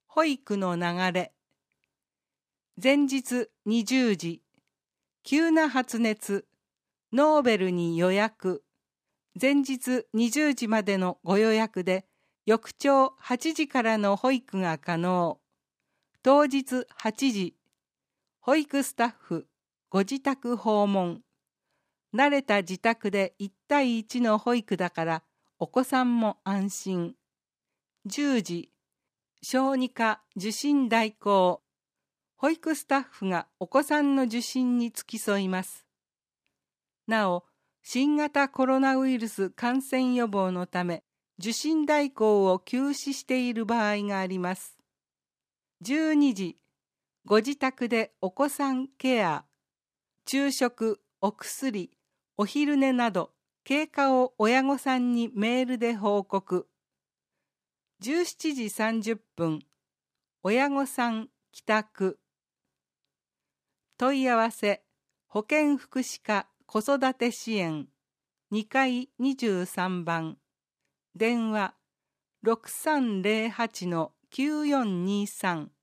保育の流れ。前日20時、急な発熱、ノーベルに予約。前日20時までのご予約で、翌朝8時からの保育が可能。当日8時、保育スタッフ、ご自宅訪問。慣れた自宅で1対1の保育だからお子さんも安心。10時、小児科受診代行。保育スタッフがお子さんの受診に付き添います。なお、新型コロナウイルス感染予防のため、受診代行を休止している場合があります。12時、ご自宅でお子さんケア。昼食、お薬、お昼寝など、経過を親御さんにメールで報告。17時30分、親御さん帰宅。問い合わせ、保健福祉課子育て支援、2階23番、電話 6308-9423